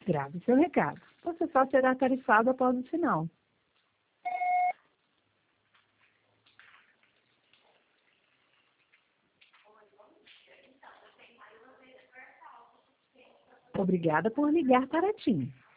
Grave seu recado. Você só será tarifado após o sinal. Obrigada por ligar para a TIM.